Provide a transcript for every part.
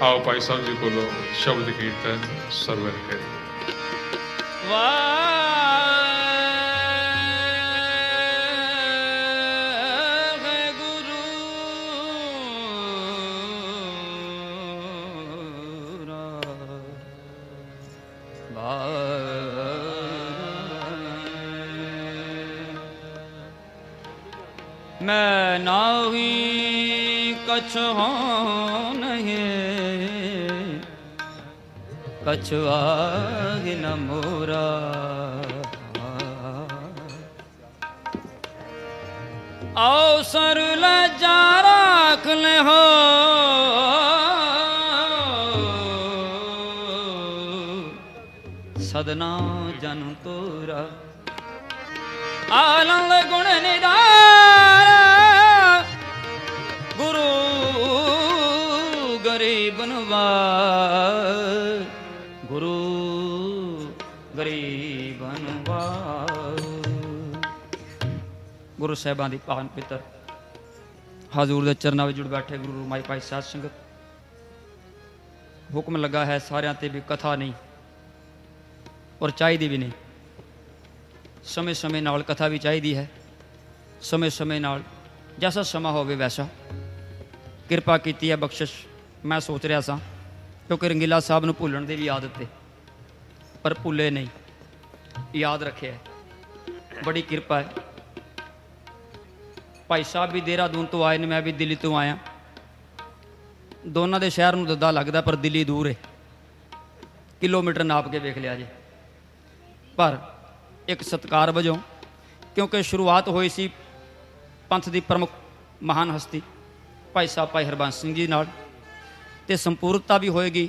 आओ भाई साहब जी को शब्द कीर्तन सरवर करें। मैं नावी कछ हो नहीं कछुआग न मोरा अवसर लजा राख ले हो सदना जन तोरा आनंद गुण निधार गुरु गरीब नवाज गुरु गरीब नवाज। गुरु साहिबां दी पावन पितर हजूर दे चरनां विच जुड़ बैठे गुरु माई भाई साध संगत। हुक्म लगा है सारियां ते भी कथा नहीं और चाहिदी भी नहीं। समय समय नाल कथा भी चाहिदी है, समय समय नाल जैसा समा होवे वैसा। किरपा कीती है बख्शिश। मैं सोच रहा सा क्योंकि रंगीला साहब नूं भुल्लण दी भी आदत है पर भुल्ले नहीं, याद रखे है। बड़ी किरपा है। भाई साहब भी देहरादून तो आए ने, मैं भी दिल्ली तो आया। दोनों के शहर नूं दद्दा लगदा पर दिल्ली दूर है, किलोमीटर नाप के वेख लिया जी। पर एक सत्कार वजों क्योंकि शुरुआत हुई सी पंथ की प्रमुख महान हस्ती भाई साहब भाई हरबंस सिंह जी नाल, ते संपूर्णता भी होएगी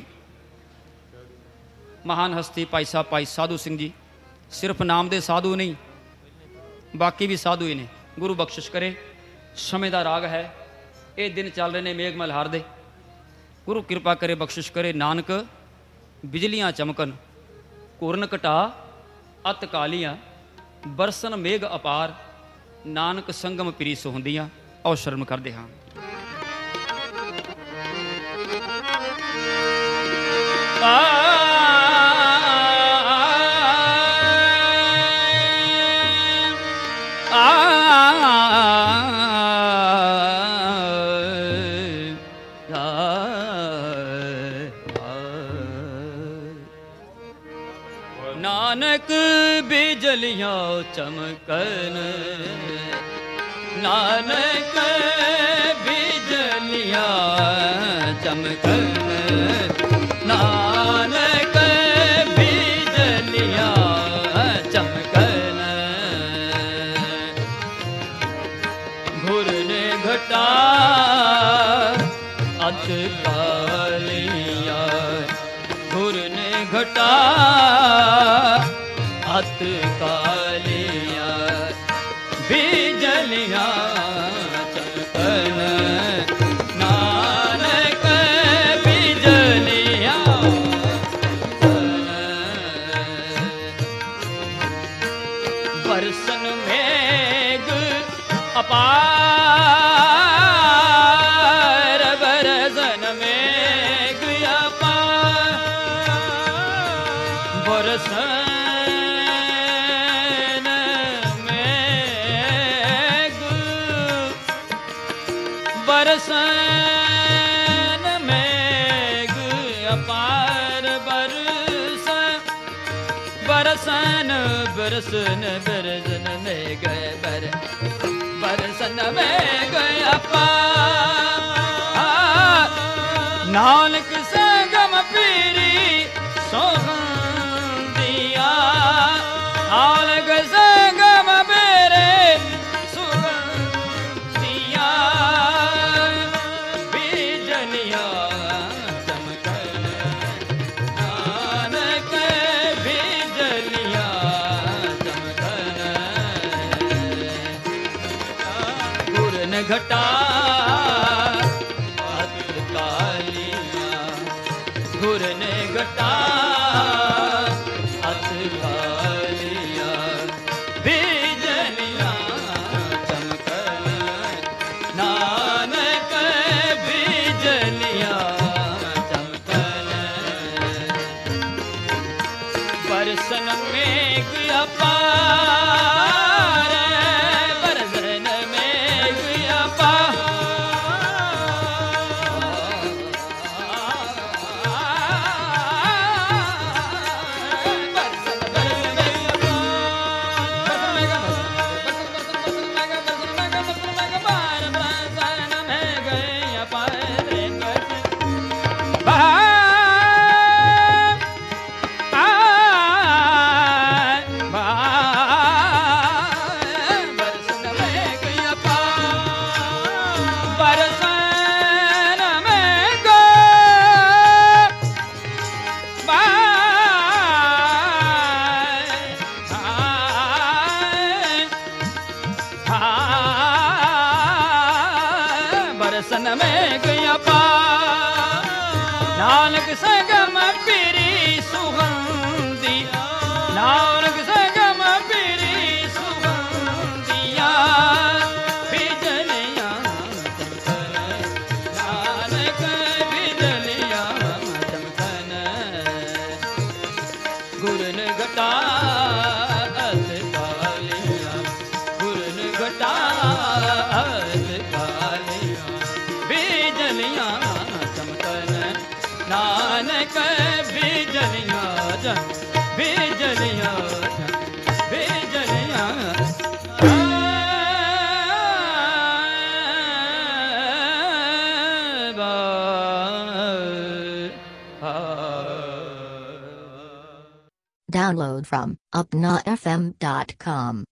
महान हस्ती भाई साहब भाई साधु सिंह जी। सिर्फ नाम दे साधु नहीं, बाकी भी साधु ही ने। गुरु बख्शिश करे। समय का राग है, ये दिन चल रहे ने मेघ मल्हार दे। गुरु कृपा करे बख्शिश करे। नानक बिजलियां चमकन घुरन घटा अत कालियां बरसन मेघ अपार नानक संगम प्री सोहंदियां। आओ शर्म करदे हां। नानक बिजलियां चमकन नानक बिजलियां चमकन नानक बिजलियां चमकन घुरन घटा अत कालियां घुरन घटा अत कालियां बिजलियां चमकन नानक बिजलियां चमकन बरसन मेघ अपार बरसन मेघ अपार बरसन बरसन मेघ अपार बरसन बरसन बरसन बरसन मेघ बर बरसन मेघ अपार नानक संगम पीरी सोहंदिया नानक संगम मेरे घटा अत कालियां घुरन घटा संगम पीरी सुगंधी नानक संगम पीरी सुगंधिया बिजलिया चमकन नानक बिजलिया चमकन गुरन घटा कालिया गुरन घटा Kaliya बिजलिया चमकन Nanak बिजलिया बिजलिया बिजलिया Download from upnafm.com.